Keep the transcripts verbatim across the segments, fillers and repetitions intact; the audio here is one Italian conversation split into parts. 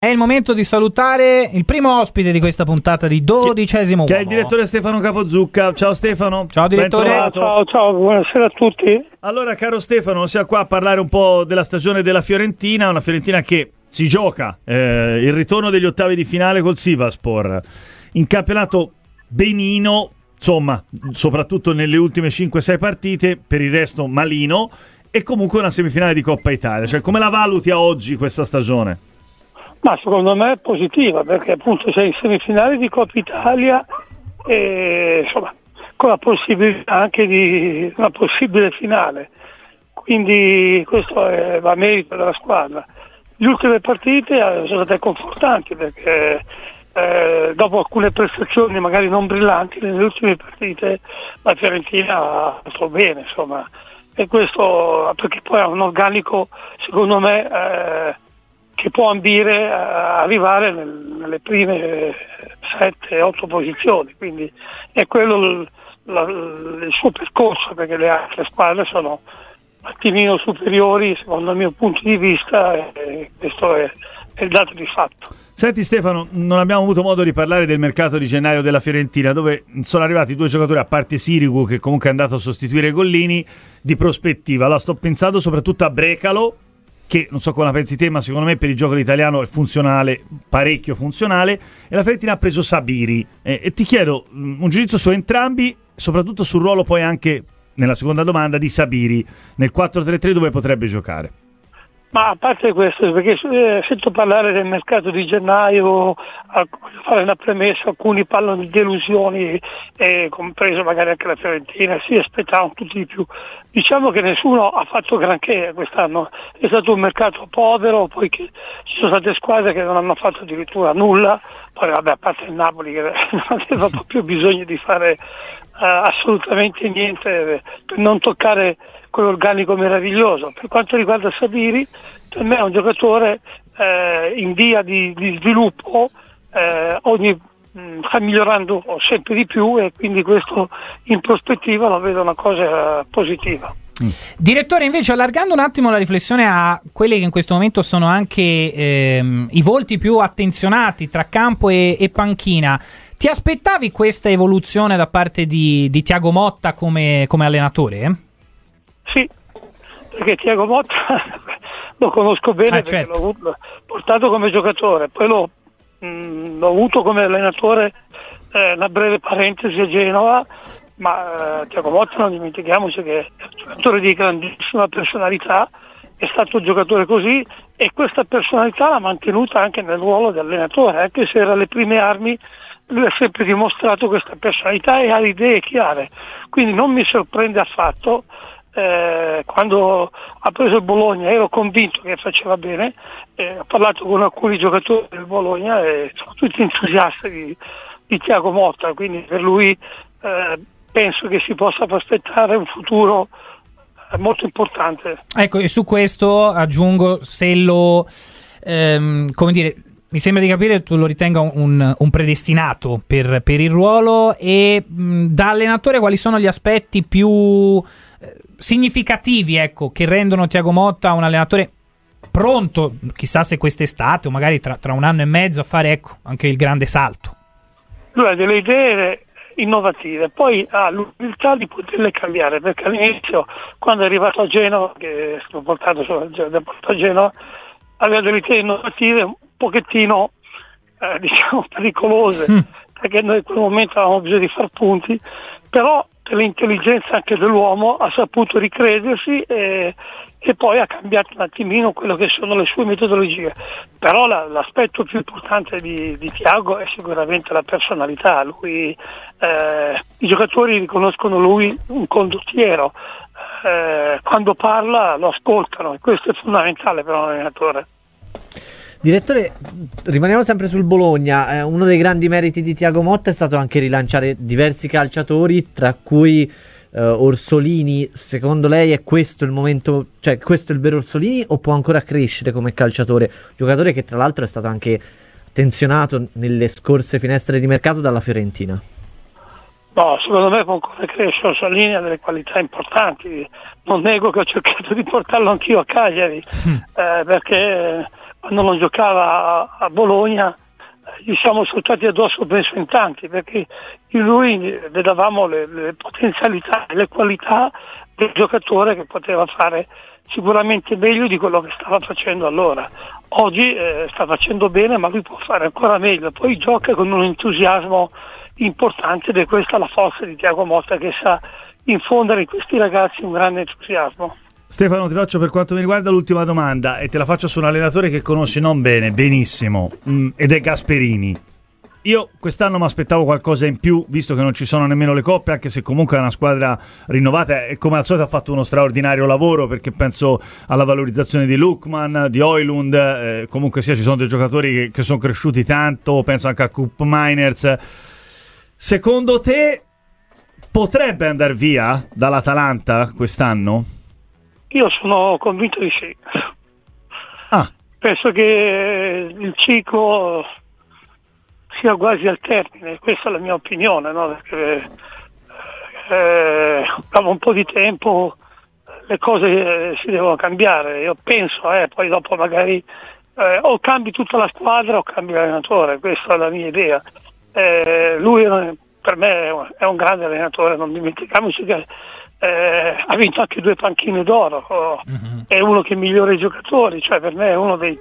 È il momento di salutare il primo ospite di questa puntata di Dodicesimo Che Uomo. è il direttore Stefano Capozucca. Ciao Stefano. Ciao direttore. Bentrovato. Ciao, ciao, buonasera a tutti. Allora, caro Stefano, siamo qua a parlare un po' della stagione della Fiorentina, una Fiorentina che si gioca eh, il ritorno degli ottavi di finale col Sivasspor. In campionato benino, insomma, soprattutto nelle ultime cinque sei partite, per il resto malino, e comunque una semifinale di Coppa Italia. Cioè, come la valuti a oggi questa stagione? Ma secondo me è positiva, perché appunto sei in semifinale di Coppa Italia e insomma con la possibilità anche di una possibile finale, quindi questo è, va a merito della squadra. Le ultime partite sono state confortanti perché eh, dopo alcune prestazioni magari non brillanti nelle ultime partite la Fiorentina ha fatto bene, insomma, e questo perché poi ha un organico secondo me eh, che può ambire a arrivare nel, nelle prime sette otto posizioni, quindi è quello il, la, il suo percorso, perché le altre squadre sono un attimino superiori secondo il mio punto di vista, e questo è, è il dato di fatto. Senti Stefano, non abbiamo avuto modo di parlare del mercato di gennaio della Fiorentina, dove sono arrivati due giocatori, a parte Sirigu che comunque è andato a sostituire Gollini, di prospettiva. Allora sto pensando soprattutto a Brecalo, che non so come la pensi te, ma secondo me per il gioco italiano è funzionale, parecchio funzionale, e la Fiorentina ha preso Sabiri. Eh, e ti chiedo um, un giudizio su entrambi, soprattutto sul ruolo poi anche, nella seconda domanda, di Sabiri, nel quattro tre tre dove potrebbe giocare. Ma a parte questo, perché eh, sento parlare del mercato di gennaio, a, fare una premessa, alcuni parlano di delusioni, eh, compreso magari anche la Fiorentina, si aspettavano tutti di più. Diciamo che nessuno ha fatto granché quest'anno, è stato un mercato povero, poi che ci sono state squadre che non hanno fatto addirittura nulla, poi vabbè, a parte il Napoli che non aveva proprio bisogno di fare uh, assolutamente niente per non toccare quell'organico meraviglioso. Per quanto riguarda Sabiri, per me è un giocatore eh, in via di, di sviluppo, eh, ogni, mh, sta migliorando sempre di più, e quindi questo in prospettiva lo vedo una cosa positiva. Mm. Direttore, invece, allargando un attimo la riflessione a quelli che in questo momento sono anche ehm, i volti più attenzionati tra campo e, e panchina, ti aspettavi questa evoluzione da parte di, di Thiago Motta come, come allenatore? Eh? Sì, perché Thiago Motta lo conosco bene, ah, perché certo. l'ho, avuto, l'ho portato come giocatore, poi l'ho, mh, l'ho avuto come allenatore, eh, una breve parentesi a Genova, ma eh, Thiago Motta non dimentichiamoci che è un giocatore di grandissima personalità, è stato un giocatore così, e questa personalità l'ha mantenuta anche nel ruolo di allenatore, anche se era alle prime armi. Lui ha sempre dimostrato questa personalità e ha idee chiare, quindi non mi sorprende affatto. Eh, quando ha preso il Bologna ero convinto che faceva bene, eh, ho parlato con alcuni giocatori del Bologna e sono tutti entusiasti di, di Thiago Motta, quindi per lui eh, penso che si possa prospettare un futuro eh, molto importante. Ecco, e su questo aggiungo, se lo ehm, come dire, mi sembra di capire che tu lo ritenga un, un predestinato per, per il ruolo, e mh, da allenatore quali sono gli aspetti più significativi, ecco, che rendono Thiago Motta un allenatore pronto, chissà se quest'estate o magari tra, tra un anno e mezzo, a fare, ecco, anche il grande salto? Lui ha delle idee innovative, poi ha l'umiltà di poterle cambiare, perché all'inizio, quando è arrivato a Genova, che è stato portato, portato a Genova, aveva delle idee innovative un pochettino eh, diciamo pericolose, mm. perché noi in quel momento avevamo bisogno di far punti, però per l'intelligenza anche dell'uomo ha saputo ricredersi e, e poi ha cambiato un attimino quello che sono le sue metodologie. Però la, l'aspetto più importante di, di Thiago è sicuramente la personalità. Lui, eh, i giocatori riconoscono lui un condottiero, eh, quando parla lo ascoltano, e questo è fondamentale per un allenatore. Direttore, rimaniamo sempre sul Bologna. Eh, uno dei grandi meriti di Thiago Motta è stato anche rilanciare diversi calciatori, tra cui eh, Orsolini. Secondo lei è questo il momento, cioè questo è il vero Orsolini, o può ancora crescere come calciatore? Giocatore che tra l'altro è stato anche attenzionato nelle scorse finestre di mercato dalla Fiorentina. No, secondo me può ancora crescere. Orsolini ha delle qualità importanti, non nego che ho cercato di portarlo anch'io a Cagliari, mm. eh, perché quando non giocava a, a Bologna gli siamo saltati addosso penso in tanti, perché in lui vedevamo le, le potenzialità e le qualità del giocatore che poteva fare sicuramente meglio di quello che stava facendo allora. Oggi eh, sta facendo bene, ma lui può fare ancora meglio, poi gioca con un entusiasmo importante ed è questa la forza di Thiago Motta, che sa infondere in questi ragazzi un grande entusiasmo. Stefano, ti faccio per quanto mi riguarda l'ultima domanda e te la faccio su un allenatore che conosci non bene, benissimo, mh, ed è Gasperini. Io quest'anno mi aspettavo qualcosa in più, visto che non ci sono nemmeno le coppe, anche se comunque è una squadra rinnovata e come al solito ha fatto uno straordinario lavoro, perché penso alla valorizzazione di Lookman, di Højlund, eh, comunque sia ci sono dei giocatori che, che sono cresciuti tanto, penso anche a Koop Meiners. Secondo te potrebbe andare via dall'Atalanta quest'anno? Io sono convinto di sì. Ah. Penso che il ciclo sia quasi al termine, questa è la mia opinione, no? Perché eh, dopo un po' di tempo le cose eh, si devono cambiare. Io penso, eh, poi dopo magari eh, o cambi tutta la squadra o cambi l'allenatore, questa è la mia idea. Eh, lui per me è un grande allenatore, non dimentichiamoci che Eh, ha vinto anche due panchine d'oro, oh, uh-huh. È uno che migliora i giocatori, cioè per me è uno dei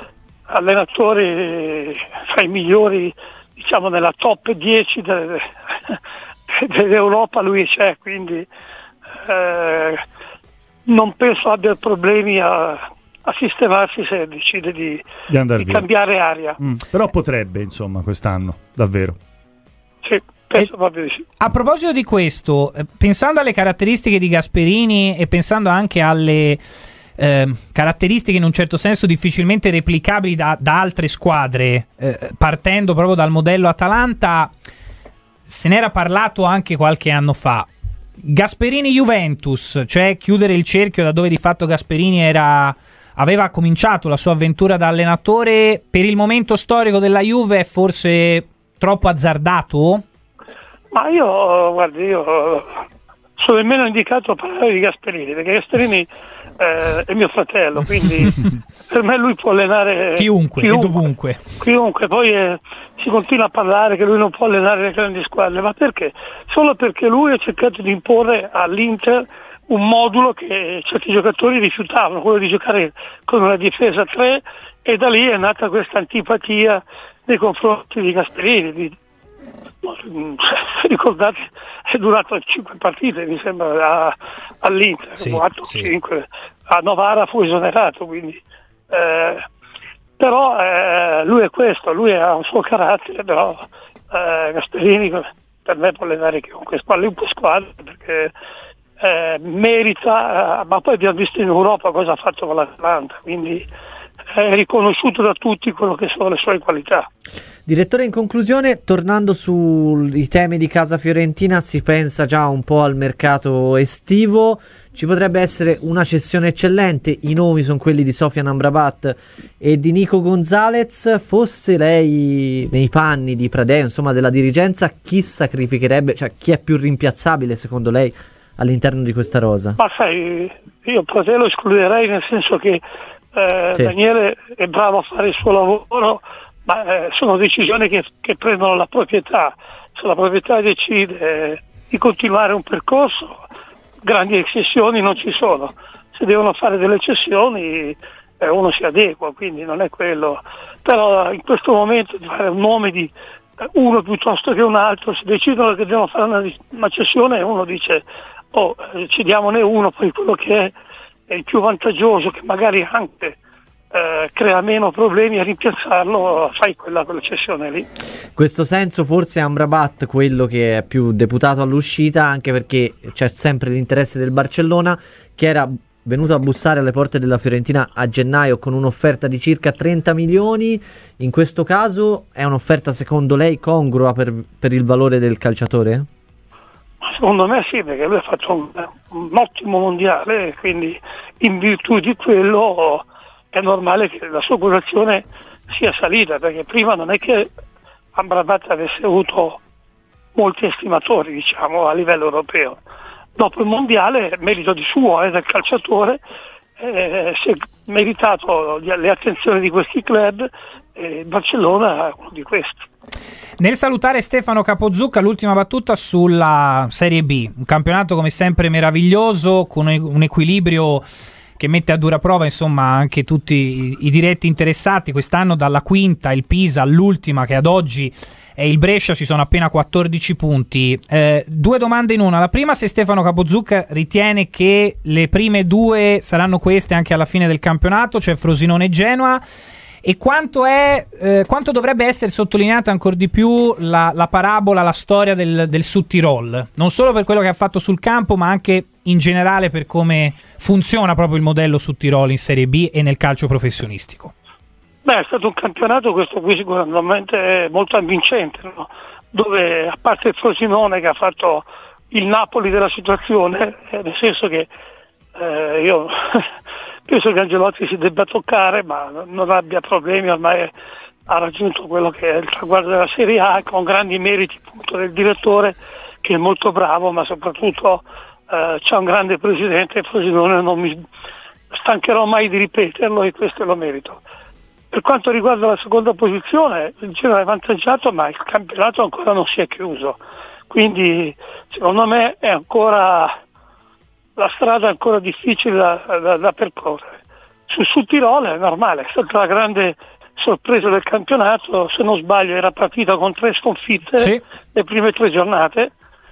allenatori fra i migliori, diciamo nella top dieci de, dell'Europa lui c'è, quindi eh, non penso abbia problemi a, a sistemarsi se decide di, di, di cambiare aria. Mm, però potrebbe, insomma, quest'anno, davvero. Sì. Penso proprio di sì. A proposito di questo, pensando alle caratteristiche di Gasperini e pensando anche alle eh, caratteristiche in un certo senso difficilmente replicabili da, da altre squadre, eh, partendo proprio dal modello Atalanta, se n'era parlato anche qualche anno fa. Gasperini-Juventus, cioè chiudere il cerchio da dove di fatto Gasperini era, aveva cominciato la sua avventura da allenatore, per il momento storico della Juve è forse troppo azzardato? Ma io, guardi, io sono nemmeno indicato a parlare di Gasperini, perché Gasperini eh, è mio fratello, quindi per me lui può allenare chiunque, chiunque e dovunque. Chiunque, poi eh, si continua a parlare che lui non può allenare le grandi squadre, ma perché? Solo perché lui ha cercato di imporre all'Inter un modulo che certi giocatori rifiutavano, quello di giocare con una difesa a tre, e da lì è nata questa antipatia nei confronti di Gasperini. Di, ricordate, è durato cinque partite mi sembra a, all'Inter, sì, quattro sì. cinque, a Novara fu esonerato, quindi eh, però eh, lui è questo, lui ha un suo carattere, però eh, Gasperini per me può allenare chiunque, qualunque squadra, perché eh, merita, eh, ma poi abbiamo visto in Europa cosa ha fatto con l'Atalanta, quindi è riconosciuto da tutti quello che sono le sue qualità. Direttore, in conclusione, tornando sui temi di casa fiorentina, si pensa già un po' al mercato estivo, ci potrebbe essere una cessione eccellente, i nomi sono quelli di Sofian Amrabat e di Nico Gonzalez. Fosse lei nei panni di Pradè, insomma della dirigenza, chi sacrificherebbe, cioè chi è più rimpiazzabile secondo lei all'interno di questa rosa? Ma sai, io Pradè lo escluderei, nel senso che eh, sì. Daniele è bravo a fare il suo lavoro, ma eh, sono decisioni che, che prendono la proprietà. Se la proprietà decide eh, di continuare un percorso, grandi eccezioni non ci sono. Se devono fare delle eccezioni eh, uno si adegua, quindi non è quello. Però in questo momento di fare un nome di eh, uno piuttosto che un altro, si decidono che devono fare una, una cessione e uno dice oh, eh, ci diamone uno, poi quello che è, è il più vantaggioso, che magari anche Eh, crea meno problemi, a rimpiazzarlo fai quella, quella cessione lì. In questo senso forse Amrabat quello che è più deputato all'uscita, anche perché c'è sempre l'interesse del Barcellona, che era venuto a bussare alle porte della Fiorentina a gennaio con un'offerta di circa trenta milioni. In questo caso è un'offerta secondo lei congrua per, per il valore del calciatore? Secondo me sì, perché lui ha fatto un, un ottimo mondiale, quindi in virtù di quello è normale che la sua quotazione sia salita, perché prima non è che Amrabat avesse avuto molti estimatori, diciamo, a livello europeo. Dopo il mondiale, merito di suo, è del calciatore, eh, si è meritato le attenzioni di questi club, e Barcellona è uno di questi. Nel salutare Stefano Capozucca, l'ultima battuta sulla Serie B, un campionato come sempre meraviglioso, con un equilibrio che mette a dura prova insomma anche tutti i, i diretti interessati. Quest'anno dalla quinta il Pisa all'ultima, che ad oggi è il Brescia, ci sono appena quattordici punti. Eh, due domande in una. La prima, se Stefano Capozucca ritiene che le prime due saranno queste anche alla fine del campionato, cioè Frosinone e Genoa, e quanto è eh, quanto dovrebbe essere sottolineata ancora di più la, la parabola, la storia del, del Sud Tirol, non solo per quello che ha fatto sul campo, ma anche in generale per come funziona proprio il modello Sud Tirol in Serie B e nel calcio professionistico. Beh, è stato un campionato, questo qui sicuramente molto avvincente, no? Dove, a parte il Frosinone che ha fatto il Napoli della situazione, eh, nel senso che eh, io penso che Ancelotti si debba toccare, ma non abbia problemi, ormai ha raggiunto quello che è il traguardo della Serie A, con grandi meriti appunto del direttore, che è molto bravo, ma soprattutto eh, c'è un grande presidente, Frosinone non mi stancherò mai di ripeterlo, e questo è lo merito. Per quanto riguarda la seconda posizione, il Genoa è avvantaggiato, ma il campionato ancora non si è chiuso, quindi secondo me è ancora la strada è ancora difficile da, da, da percorrere. Sul Sud Tirol è normale, è stata la grande sorpresa del campionato, se non sbaglio era partita con tre sconfitte, sì, le prime tre giornate,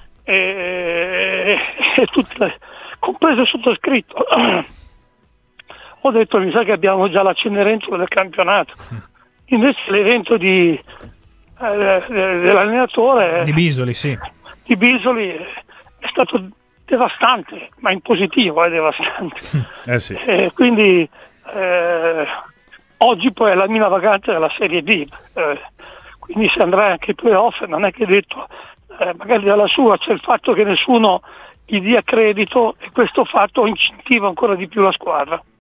e, e tutte, compreso il sottoscritto. Ho detto, mi sa che abbiamo già la Cenerentola del campionato. Invece l'evento di, eh, dell'allenatore di Bisoli, sì. di Bisoli è stato devastante, ma in positivo è devastante. Eh sì. E quindi eh, oggi poi è la mina vagante della Serie B, eh, quindi se andrà anche ai playoff non è che detto, eh, magari dalla sua c'è il fatto che nessuno gli dia credito, e questo fatto incentiva ancora di più la squadra.